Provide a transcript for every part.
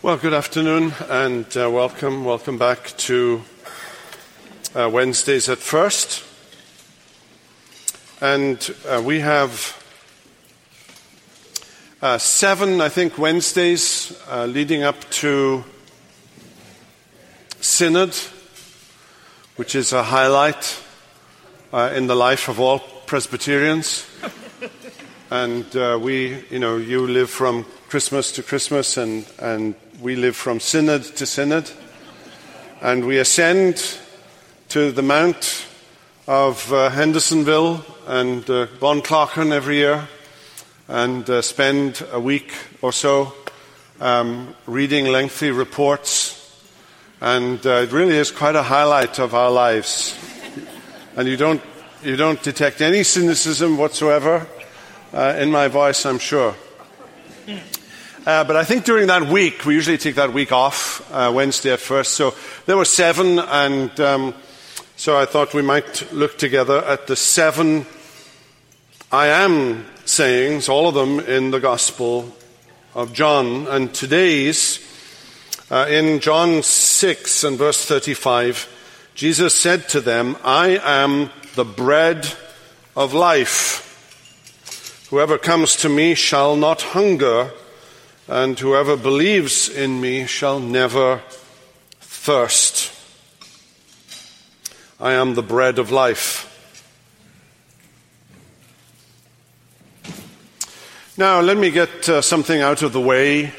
Well, good afternoon and welcome back to Wednesdays at First. And we have 7, I think, Wednesdays leading up to Synod, which is a highlight in the life of all Presbyterians. And you live from Christmas to Christmas, and we live from Synod to Synod. And we ascend to the Mount of Hendersonville and Von Clochen every year, and spend a week or so reading lengthy reports. And it really is quite a highlight of our lives. And you don't detect any cynicism whatsoever in my voice, I'm sure. But I think during that week, we usually take that week off, Wednesday at First. So there were 7, and so I thought we might look together at the 7 I am sayings, all of them in the Gospel of John. And today's, in John 6 and verse 35, Jesus said to them, "I am the bread of life. Whoever comes to me shall not hunger, and whoever believes in me shall never thirst. I am the bread of life." Now, let me get something out of the way.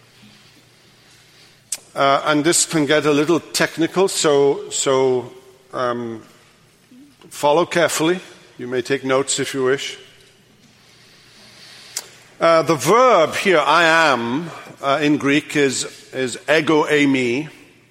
And this can get a little technical, so follow carefully. You may take notes if you wish. The verb here, I am, in Greek is ego eimi.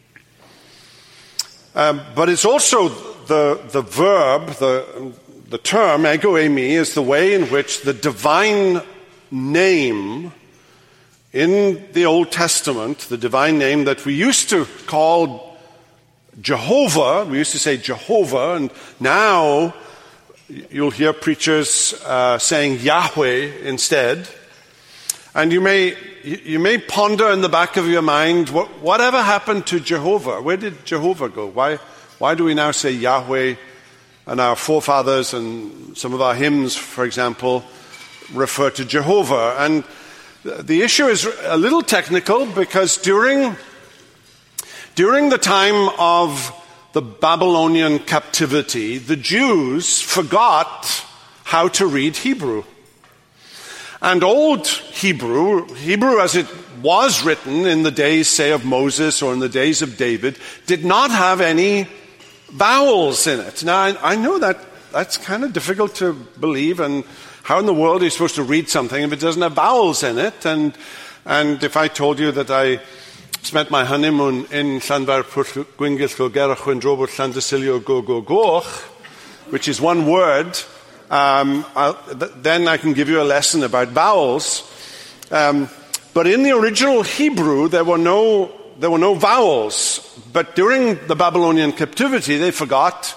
But it's also the verb, the term ego eimi is the way in which the divine name in the Old Testament, the divine name that we used to call Jehovah, we used to say Jehovah, and now you'll hear preachers saying Yahweh instead. And you may ponder in the back of your mind, whatever happened to Jehovah? Where did Jehovah go? Why do we now say Yahweh? And our forefathers and some of our hymns, for example, refer to Jehovah. And the issue is a little technical because during the time of the Babylonian captivity, the Jews forgot how to read Hebrew. And Old Hebrew as it was written in the days, say, of Moses or in the days of David, did not have any vowels in it. Now, I know that's kind of difficult to believe, and how in the world are you supposed to read something if it doesn't have vowels in it? And if I told you that I spent my honeymoon in Llanfairpwll Gwyngyll Gerach Wendrobwll Llandysilio Goch, which is one word, then I can give you a lesson about vowels. But in the original Hebrew, there were no vowels. But during the Babylonian captivity, they forgot.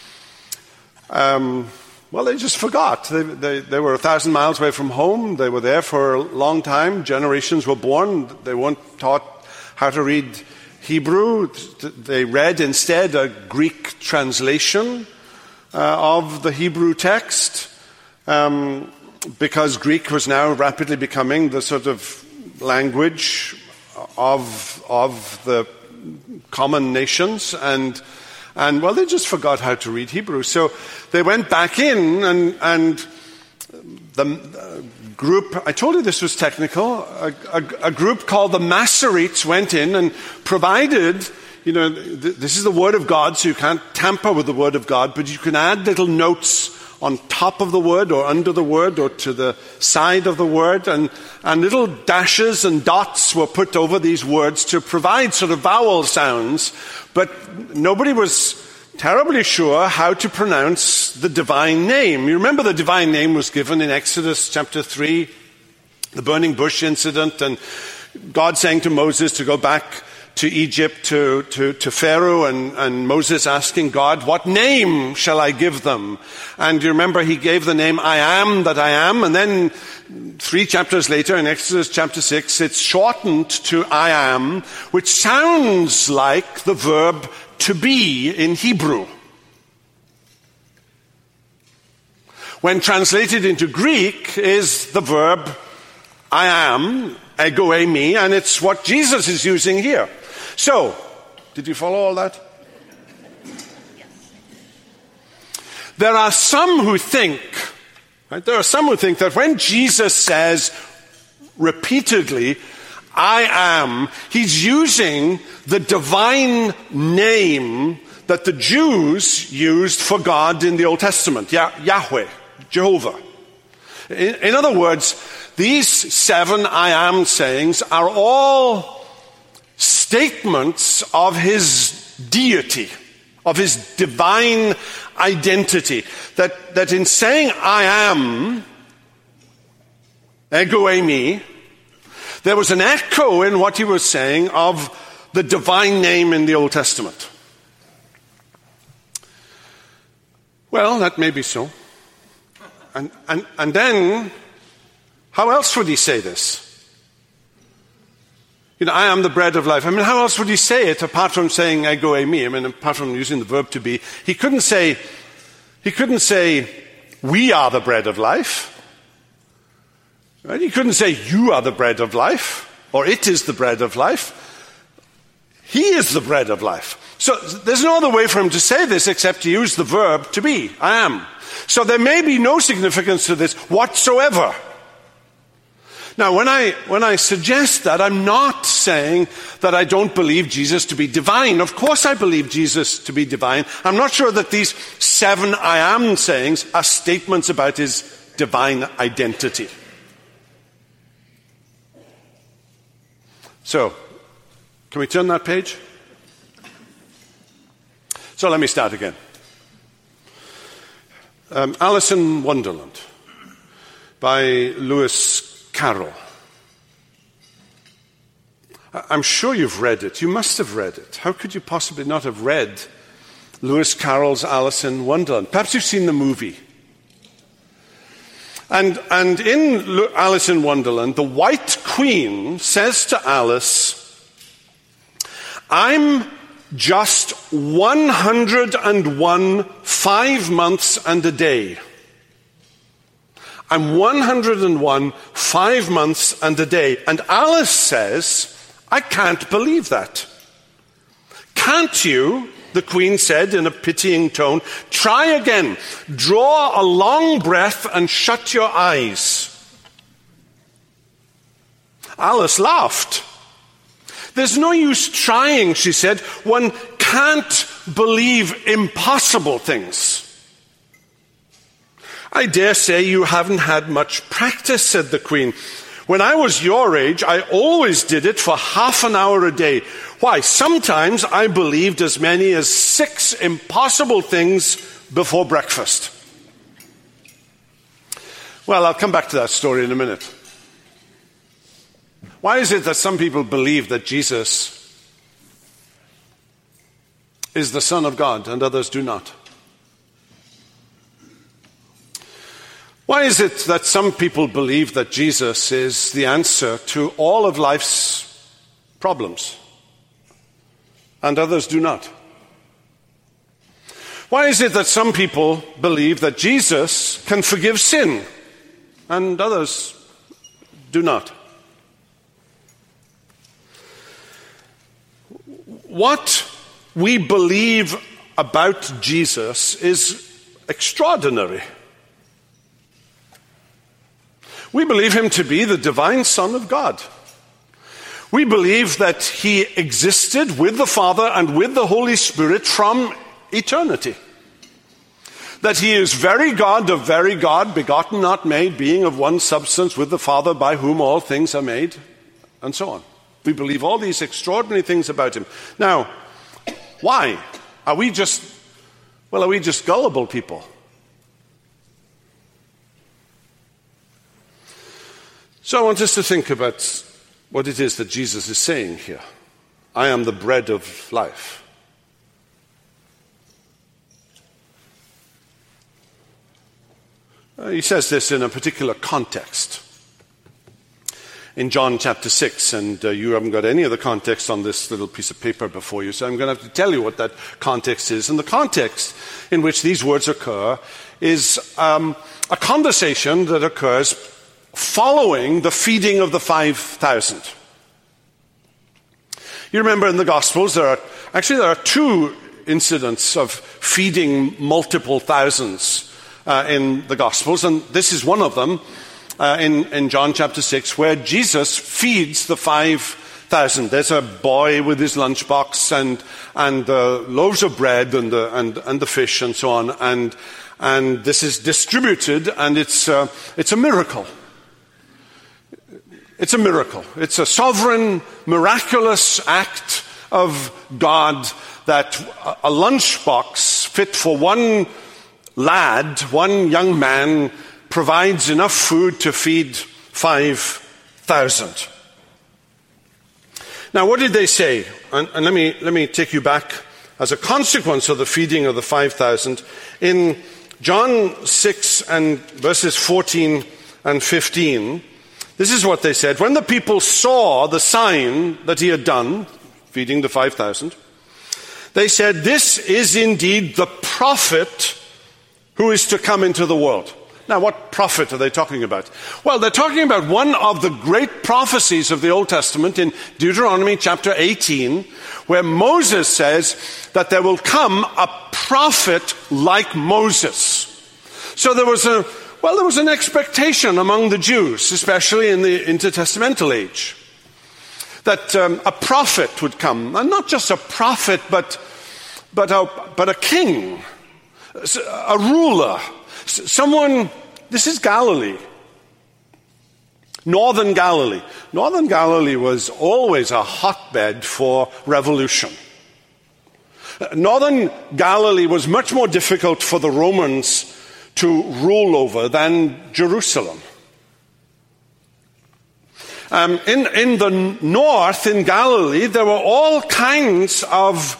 They just forgot. They were 1,000 miles away from home. They were there for a long time. Generations were born. They weren't taught how to read Hebrew. They read instead a Greek translation of the Hebrew text, because Greek was now rapidly becoming the sort of language of the common nations, and they just forgot how to read Hebrew. So they went back in, and the group, I told you this was technical, a group called the Masoretes went in and provided, this is the Word of God, so you can't tamper with the Word of God, but you can add little notes on top of the word or under the word or to the side of the word, and little dashes and dots were put over these words to provide sort of vowel sounds, but nobody was terribly sure how to pronounce the divine name. You remember the divine name was given in Exodus chapter 3, the burning bush incident, and God saying to Moses to go back to Egypt, to Pharaoh, and Moses asking God, what name shall I give them? And you remember he gave the name I am that I am, and then 3 chapters later in Exodus chapter 6, it's shortened to I am, which sounds like the verb to be in Hebrew. When translated into Greek is the verb I am, ego eimi, and it's what Jesus is using here. So, did you follow all that? There are some who think, right, that when Jesus says repeatedly, I am, he's using the divine name that the Jews used for God in the Old Testament, Yahweh, Jehovah. In other words, these 7 I am sayings are all statements of his deity, of his divine identity. That in saying I am, ego eimi, there was an echo in what he was saying of the divine name in the Old Testament. Well, that may be so. And then, how else would he say this? I am the bread of life. I mean, how else would he say it apart from saying ego eimi? I mean, apart from using the verb to be. He couldn't say, we are the bread of life. Right? He couldn't say, you are the bread of life, or it is the bread of life. He is the bread of life. So there's no other way for him to say this except to use the verb to be, I am. So there may be no significance to this whatsoever. Now, when I suggest that, I'm not saying that I don't believe Jesus to be divine. Of course I believe Jesus to be divine. I'm not sure that these 7 I am sayings are statements about his divine identity. So, can we turn that page? So let me start again. Alice in Wonderland by Lewis Carroll. I'm sure you've read it. You must have read it. How could you possibly not have read Lewis Carroll's Alice in Wonderland? Perhaps you've seen the movie. And in Alice in Wonderland, the White Queen says to Alice, I'm just 101 5 months and a day. I'm 101 5 months and a day. And Alice says, I can't believe that. Can't you, the Queen said in a pitying tone, try again. Draw a long breath and shut your eyes. Alice laughed. There's no use trying, she said. One can't believe impossible things. I dare say you haven't had much practice, said the Queen. When I was your age, I always did it for half an hour a day. Why, sometimes I believed as many as 6 impossible things before breakfast. Well, I'll come back to that story in a minute. Why is it that some people believe that Jesus is the Son of God and others do not? Why is it that some people believe that Jesus is the answer to all of life's problems and others do not? Why is it that some people believe that Jesus can forgive sin and others do not? What we believe about Jesus is extraordinary. We believe him to be the divine Son of God. We believe that he existed with the Father and with the Holy Spirit from eternity. That he is very God of very God, begotten, not made, being of one substance with the Father, by whom all things are made, and so on. We believe all these extraordinary things about him. Now, why? Are we just gullible people? So I want us to think about what it is that Jesus is saying here. I am the bread of life. He says this in a particular context. In John chapter 6, and you haven't got any of the context on this little piece of paper before you, so I'm going to have to tell you what that context is. And the context in which these words occur is a conversation that occurs following the feeding of the 5,000. You remember in the Gospels, there are two incidents of feeding multiple thousands in the Gospels, and this is one of them in John chapter 6, where Jesus feeds the 5,000. There's a boy with his lunchbox and loaves of bread and the fish and so on, and this is distributed, and it's a miracle. It's a miracle. It's a sovereign, miraculous act of God that a lunchbox fit for one lad, one young man, provides enough food to feed 5,000. Now, what did they say? And let me take you back as a consequence of the feeding of the 5,000. In John 6 and verses 14 and 15, this is what they said. When the people saw the sign that he had done, feeding the 5,000, they said, "This is indeed the prophet who is to come into the world." Now, what prophet are they talking about? Well, they're talking about one of the great prophecies of the Old Testament in Deuteronomy chapter 18, where Moses says that there will come a prophet like Moses. So there was an expectation among the Jews, especially in the intertestamental age, that a prophet would come, and not just a prophet, but a king, a ruler, someone. This is Galilee, northern Galilee. Northern Galilee was always a hotbed for revolution. Northern Galilee was much more difficult for the Romans to rule over than Jerusalem. In the north, in Galilee, there were all kinds of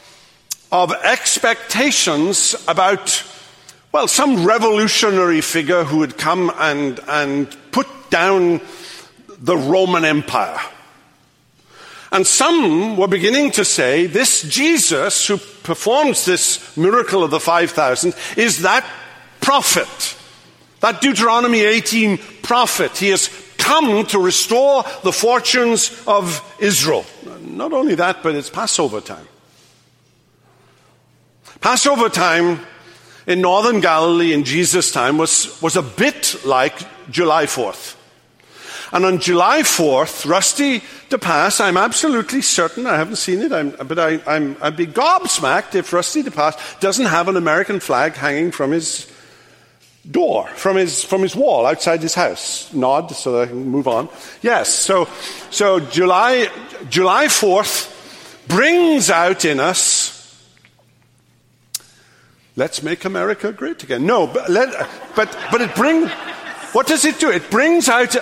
expectations about, well, some revolutionary figure who would come and put down the Roman Empire. And some were beginning to say, this Jesus who performs this miracle of the 5,000 is that prophet, that Deuteronomy 18 prophet. He has come to restore the fortunes of Israel. Not only that, but it's Passover time. Passover time in northern Galilee in Jesus' time was a bit like July 4th. And on July 4th, Rusty DePass, I'm absolutely certain, I haven't seen it, I'd be gobsmacked if Rusty DePass doesn't have an American flag hanging from his door, from his wall outside his house. Nod so that I can move on. Yes, so July 4th brings out in us, let's make America great again. No, but it brings, what does it do? It brings out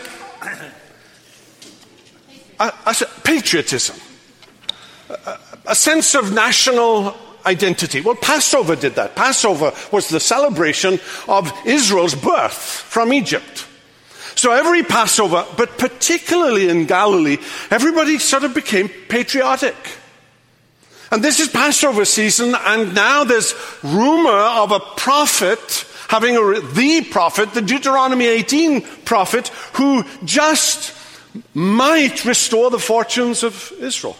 patriotism, a sense of national identity. Well, Passover did that. Passover was the celebration of Israel's birth from Egypt. So every Passover, but particularly in Galilee, everybody sort of became patriotic. And this is Passover season, and now there's rumor of a prophet having the prophet, the Deuteronomy 18 prophet, who just might restore the fortunes of Israel.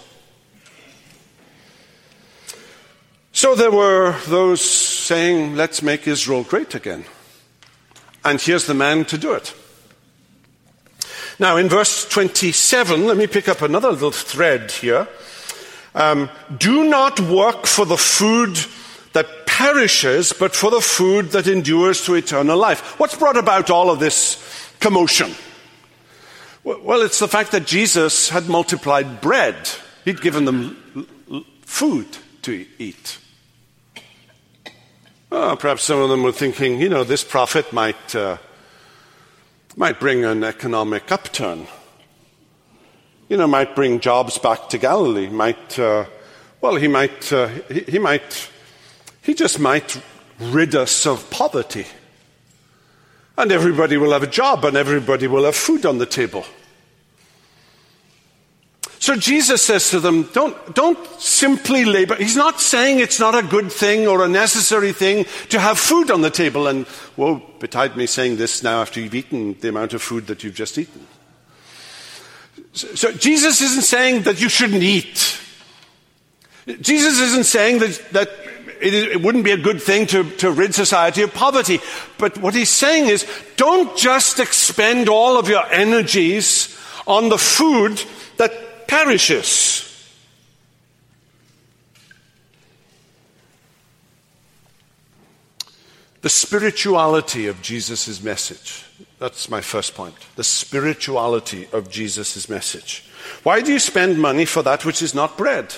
So there were those saying, let's make Israel great again. And here's the man to do it. Now in verse 27, let me pick up another little thread here. Do not work for the food that perishes, but for the food that endures to eternal life. What's brought about all of this commotion? Well, it's the fact that Jesus had multiplied bread. He'd given them food to eat. Perhaps some of them were thinking, this prophet might bring an economic upturn. might bring jobs back to Galilee. He just might rid us of poverty. And everybody will have a job and everybody will have food on the table. So Jesus says to them, don't simply labor. He's not saying it's not a good thing or a necessary thing to have food on the table. And woe betide me saying this now after you've eaten the amount of food that you've just eaten. So Jesus isn't saying that you shouldn't eat. Jesus isn't saying that it wouldn't be a good thing to rid society of poverty. But what he's saying is, don't just expend all of your energies on the food that perishes. The spirituality of Jesus' message. That's my first point. The spirituality of Jesus' message. Why do you spend money for that which is not bread?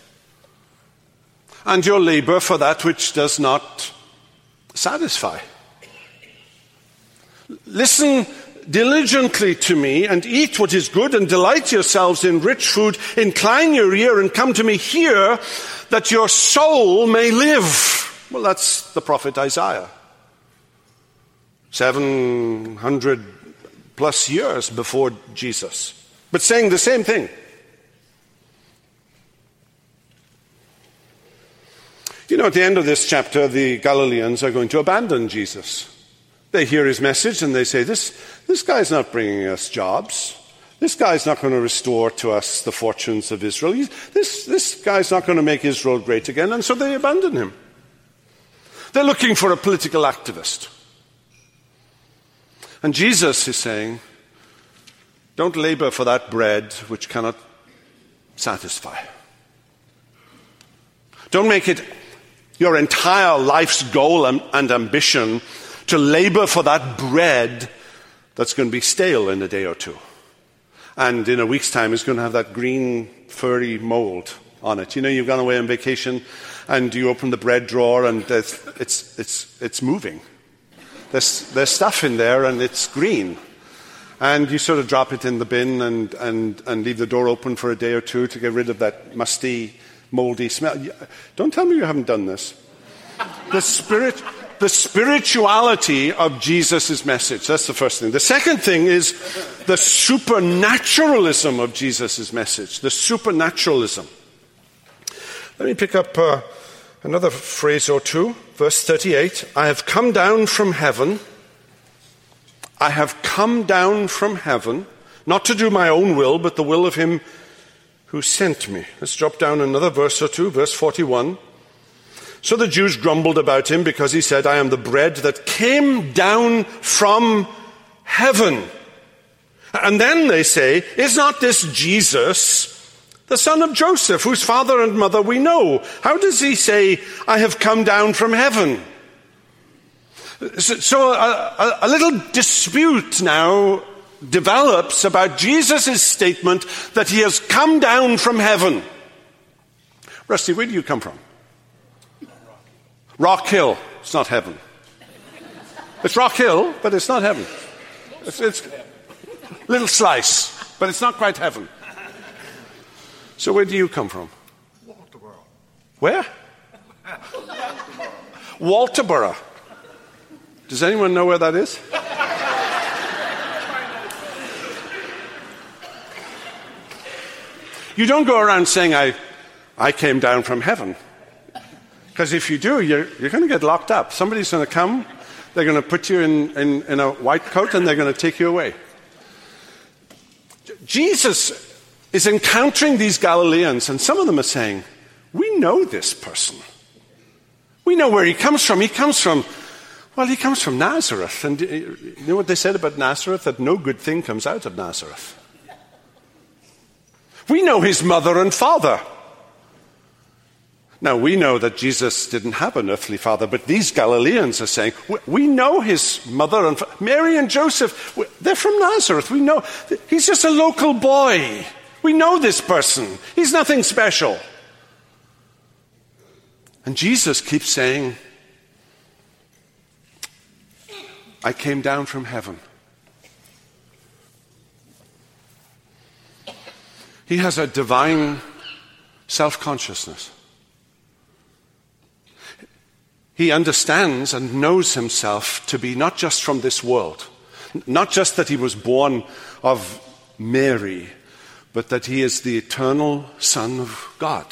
And your labor for that which does not satisfy? Listen diligently to me and eat what is good and delight yourselves in rich food. Incline your ear and come to me here that your soul may live. Well, that's the prophet Isaiah. 700 plus years before Jesus. But saying the same thing. At the end of this chapter, the Galileans are going to abandon Jesus. They hear his message and they say, this guy's not bringing us jobs. This guy's not going to restore to us the fortunes of Israel. This guy's not going to make Israel great again. And so they abandon him. They're looking for a political activist. And Jesus is saying, don't labor for that bread which cannot satisfy. Don't make it your entire life's goal and ambition to labor for that bread that's going to be stale in a day or two. And in a week's time, it's going to have that green, furry mold on it. You've gone away on vacation and you open the bread drawer and it's moving. There's stuff in there and it's green. And you sort of drop it in the bin and leave the door open for a day or two to get rid of that musty, moldy smell. Don't tell me you haven't done this. The spirituality of Jesus' message. That's the first thing. The second thing is the supernaturalism of Jesus' message. The supernaturalism. Let me pick up another phrase or two. Verse 38. I have come down from heaven. I have come down from heaven, not to do my own will, but the will of him who sent me. Let's drop down another verse or two. Verse 41. So the Jews grumbled about him because he said, I am the bread that came down from heaven. And then they say, is not this Jesus, the son of Joseph, whose father and mother we know? How does he say, I have come down from heaven? So a little dispute now develops about Jesus' statement that he has come down from heaven. Rusty, where do you come from? Rock Hill. It's not heaven. It's Rock Hill, but it's not heaven. It's a little slice, but it's not quite heaven. So where do you come from? Walterboro. Where? Walterboro. Does anyone know where that is? You don't go around saying, I came down from heaven. Because if you do, you're going to get locked up. Somebody's going to come, they're going to put you in a white coat, and they're going to take you away. Jesus is encountering these Galileans, and some of them are saying, we know this person. We know where he comes from. He comes from Nazareth. And you know what they said about Nazareth? That no good thing comes out of Nazareth. We know his mother and father. Now, we know that Jesus didn't have an earthly father, but these Galileans are saying, we know his mother and father. Mary and Joseph, they're from Nazareth. We know. He's just a local boy. We know this person. He's nothing special. And Jesus keeps saying, I came down from heaven. He has a divine self-consciousness. He understands and knows himself to be not just from this world, not just that he was born of Mary, but that he is the eternal Son of God.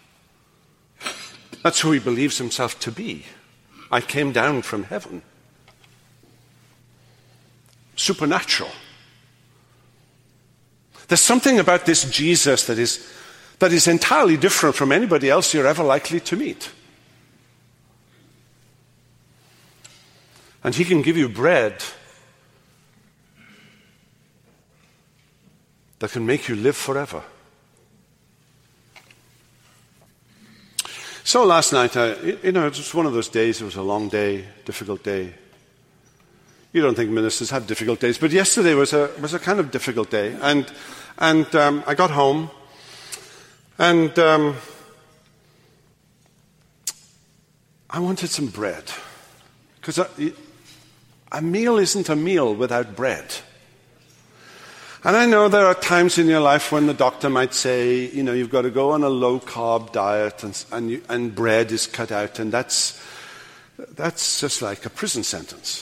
That's who he believes himself to be. I came down from heaven. Supernatural. There's something about this Jesus that is entirely different from anybody else you're ever likely to meet. And he can give you bread that can make you live forever. So last night, it was one of those days. It was a long day, difficult day. You don't think ministers have difficult days, but yesterday was a kind of difficult day. And I got home, and I wanted some bread, because a meal isn't a meal without bread. And I know there are times in your life when the doctor might say, you've got to go on a low-carb diet, and bread is cut out, and that's just like a prison sentence.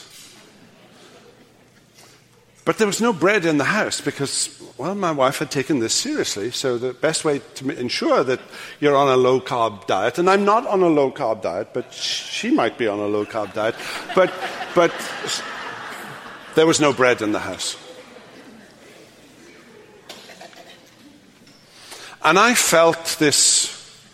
But there was no bread in the house because, my wife had taken this seriously. So the best way to ensure that you're on a low-carb diet, and I'm not on a low-carb diet, but she might be on a low-carb diet, but there was no bread in the house. And I felt this,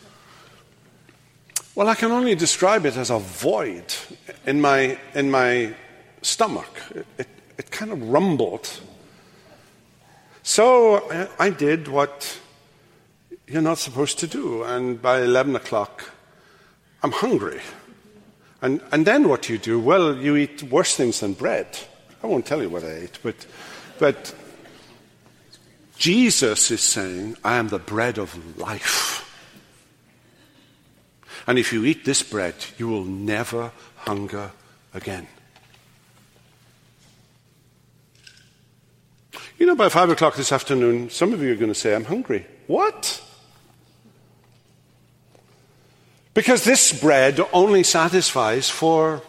I can only describe it as a void in my stomach. It kind of rumbled. So I did what you're not supposed to do. And by 11 o'clock, I'm hungry. And then what do? You eat worse things than bread. I won't tell you what I ate, but Jesus is saying, I am the bread of life. And if you eat this bread, you will never hunger again. By 5 o'clock this afternoon, some of you are going to say, I'm hungry. What? Because this bread only satisfies for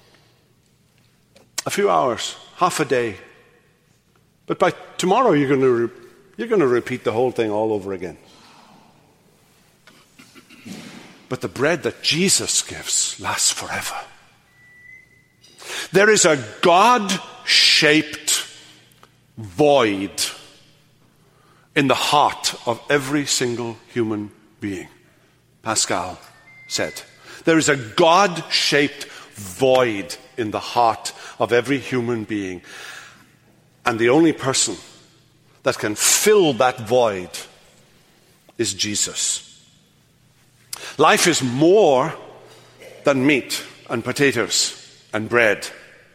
a few hours, half a day. But by tomorrow, you're going to repeat the whole thing all over again. But the bread that Jesus gives lasts forever. There is a God-shaped void in the heart of every single human being. Pascal said, there is a God-shaped void in the heart of every human being. And the only person that can fill that void is Jesus. Life is more than meat and potatoes and bread.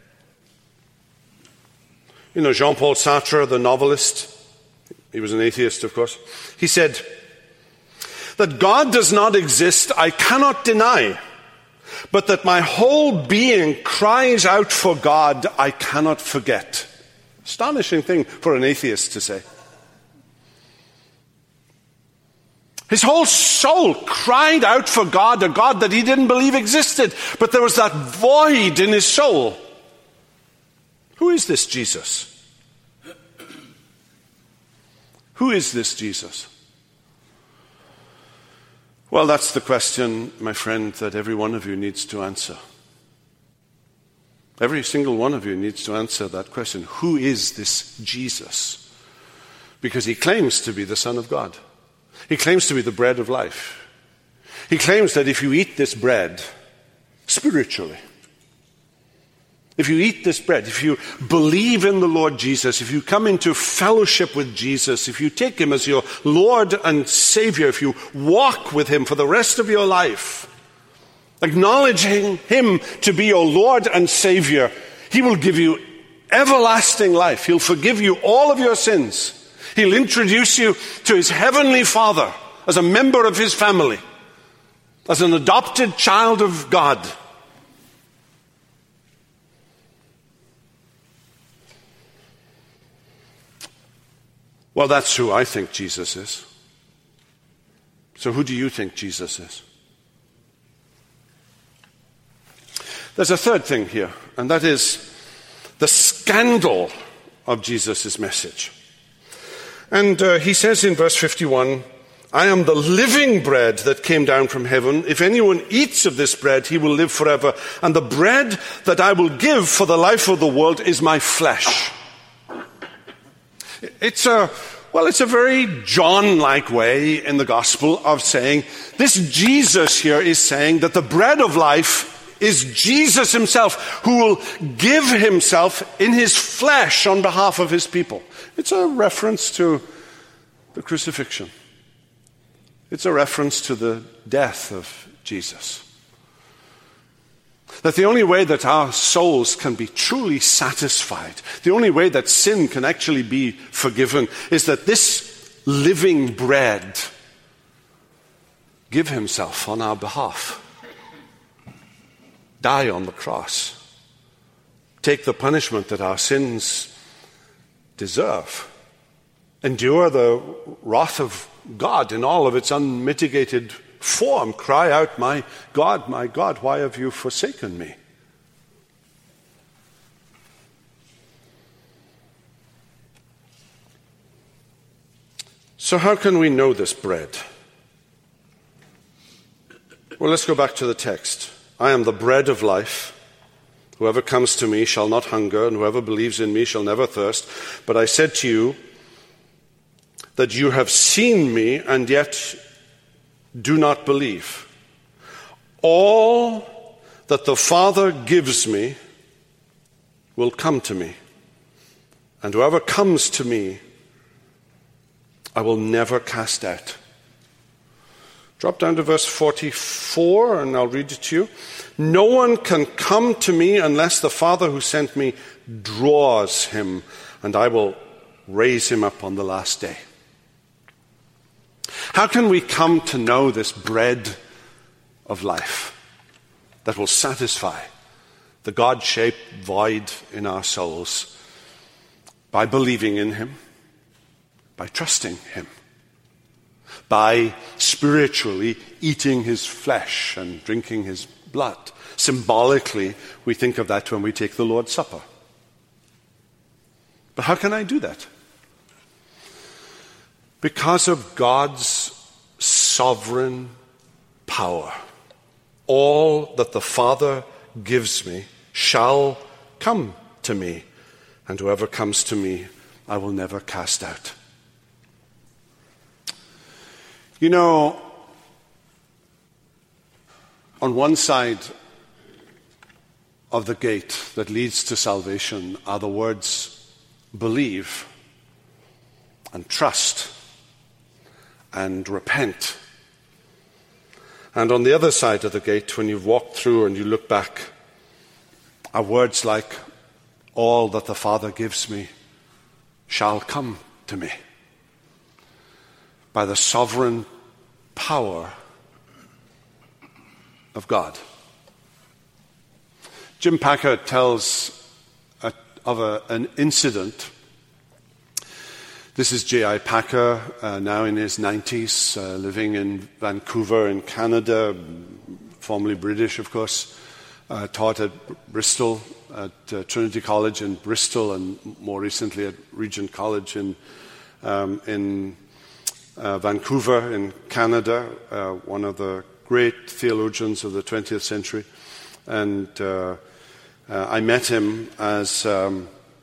Jean-Paul Sartre, the novelist, he was an atheist, of course, he said, that God does not exist, I cannot deny, but that my whole being cries out for God, I cannot forget. Astonishing thing for an atheist to say. His whole soul cried out for God, a God that he didn't believe existed, but there was that void in his soul. Who is this Jesus? Who is this Jesus? Well, that's the question, my friend, that every one of you needs to answer. Every single one of you needs to answer that question. Who is this Jesus? Because he claims to be the Son of God. He claims to be the bread of life. He claims that if you eat this bread spiritually, if you eat this bread, if you believe in the Lord Jesus, if you come into fellowship with Jesus, if you take him as your Lord and Savior, if you walk with him for the rest of your life, acknowledging him to be your Lord and Savior, he will give you everlasting life. He'll forgive you all of your sins. He'll introduce you to his heavenly Father as a member of his family, as an adopted child of God. Well, that's who I think Jesus is. So who do you think Jesus is? There's a third thing here, and that is the scandal of Jesus' message. And he says in verse 51, I am the living bread that came down from heaven. If anyone eats of this bread, he will live forever. And the bread that I will give for the life of the world is my flesh. It's a very John-like way in the gospel of saying, this Jesus here is saying that the bread of life is Jesus himself, who will give himself in his flesh on behalf of his people. It's a reference to the crucifixion. It's a reference to the death of Jesus. That the only way that our souls can be truly satisfied, the only way that sin can actually be forgiven, is that this living bread give himself on our behalf. Die on the cross. Take the punishment that our sins deserve. Endure the wrath of God in all of its unmitigated form. Cry out, my God, why have you forsaken me? So how can we know this bread? Well, let's go back to the text. I am the bread of life. Whoever comes to me shall not hunger, and whoever believes in me shall never thirst. But I said to you that you have seen me, and yet do not believe. All that the Father gives me will come to me, and whoever comes to me, I will never cast out. Drop down to verse 44, and I'll read it to you. No one can come to me unless the Father who sent me draws him, and I will raise him up on the last day. How can we come to know this bread of life that will satisfy the God-shaped void in our souls? By believing in him, by trusting him, by spiritually eating his flesh and drinking his blood. Symbolically, we think of that when we take the Lord's Supper. But how can I do that? Because of God's sovereign power. All that the Father gives me shall come to me, and whoever comes to me, I will never cast out. You know, on one side of the gate that leads to salvation are the words believe and trust and repent. And on the other side of the gate, when you've walked through and you look back, are words like, all that the Father gives me shall come to me. By the sovereign power of God. Jim Packer tells of an incident. This is J.I. Packer, now in his 90s, living in Vancouver in Canada, formerly British, of course, taught at Bristol, at Trinity College in Bristol, and more recently at Regent College in Vancouver in Canada, one of the great theologians of the 20th century. And I met him as, I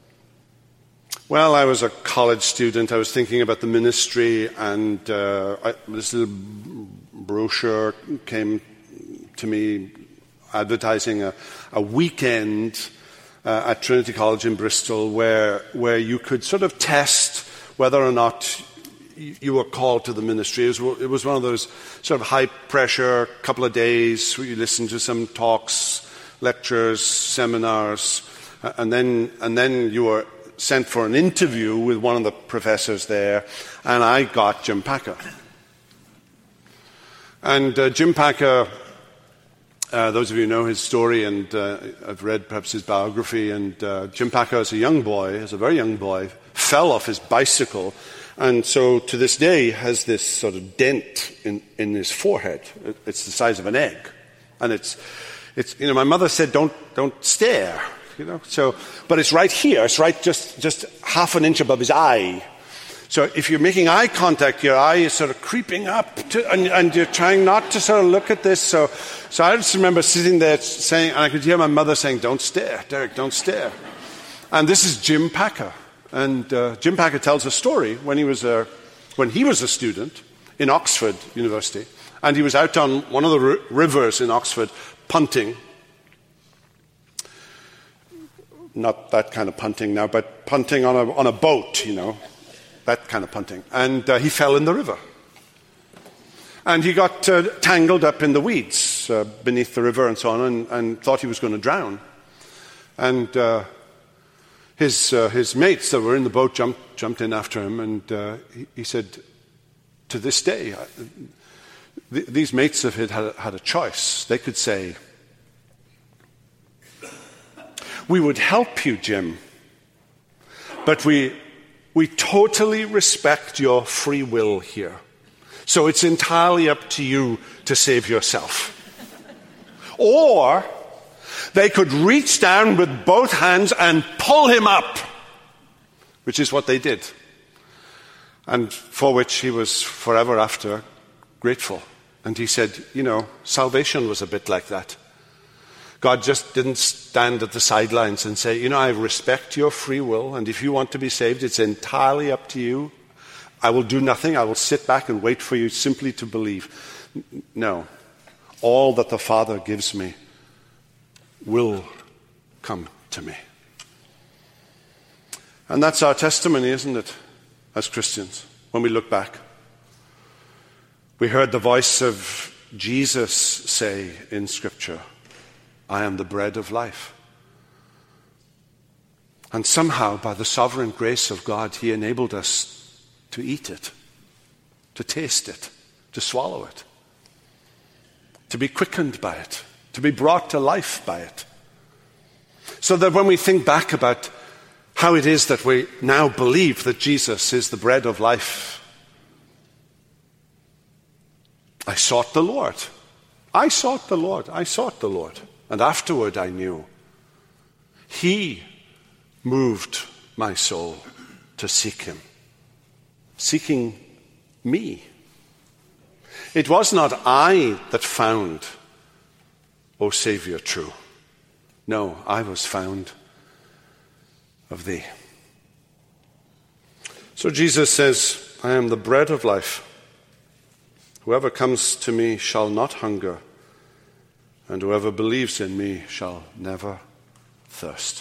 was a college student. I was thinking about the ministry, and this little brochure came to me advertising a weekend at Trinity College in Bristol where you could sort of test whether or not you were called to the ministry. It was one of those sort of high-pressure couple of days where you listen to some talks, lectures, seminars, and then you were sent for an interview with one of the professors there, and I got Jim Packer. And Jim Packer, those of you who know his story, and I've read perhaps his biography, and Jim Packer as a very young boy, fell off his bicycle And so to this day has this sort of dent in his forehead. It's the size of an egg. And it's my mother said, don't stare, but it's right here. It's right just half an inch above his eye. So if you're making eye contact, your eye is sort of creeping up and you're trying not to sort of look at this. So I just remember sitting there saying, and I could hear my mother saying, don't stare, Derek, don't stare. And this is Jim Packer. And Jim Packer tells a story when he was a student in Oxford University, and he was out on one of the rivers in Oxford punting. Not that kind of punting now, but punting on a boat, that kind of punting. And he fell in the river. And he got tangled up in the weeds beneath the river and so on, and thought he was going to drown. And his mates that were in the boat jumped in after him, and he said, to this day, these mates of his had a choice. They could say, we would help you, Jim, but we totally respect your free will here. So it's entirely up to you to save yourself. Or they could reach down with both hands and pull him up, which is what they did, and for which he was forever after grateful. And he said, salvation was a bit like that. God just didn't stand at the sidelines and say, I respect your free will, and if you want to be saved, it's entirely up to you. I will do nothing. I will sit back and wait for you simply to believe. No. All that the Father gives me will come to me. And that's our testimony, isn't it, as Christians, when we look back. We heard the voice of Jesus say in Scripture, I am the bread of life. And somehow, by the sovereign grace of God, He enabled us to eat it, to taste it, to swallow it, to be quickened by it, to be brought to life by it. So that when we think back about how it is that we now believe that Jesus is the bread of life, I sought the Lord. I sought the Lord. I sought the Lord. And afterward I knew He moved my soul to seek Him, seeking me. It was not I that found, O Savior, true. No, I was found of Thee. So Jesus says, I am the bread of life. Whoever comes to me shall not hunger, and whoever believes in me shall never thirst.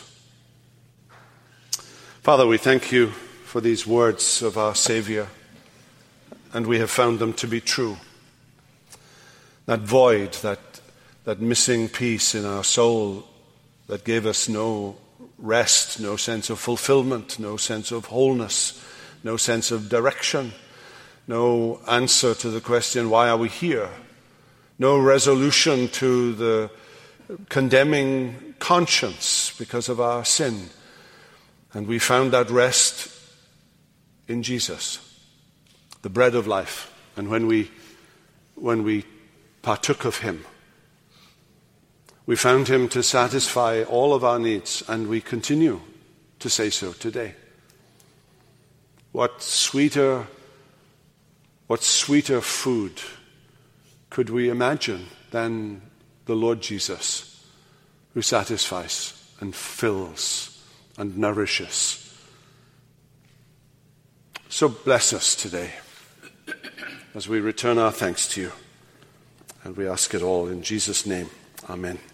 Father, we thank You for these words of our Savior, and we have found them to be true. That void, that missing piece in our soul that gave us no rest, no sense of fulfillment, no sense of wholeness, no sense of direction, no answer to the question, why are we here? No resolution to the condemning conscience because of our sin. And we found that rest in Jesus, the bread of life. And when we partook of Him, we found Him to satisfy all of our needs, and we continue to say so today. What sweeter food could we imagine than the Lord Jesus, who satisfies and fills and nourishes? So bless us today as we return our thanks to You. And we ask it all in Jesus' name. Amen.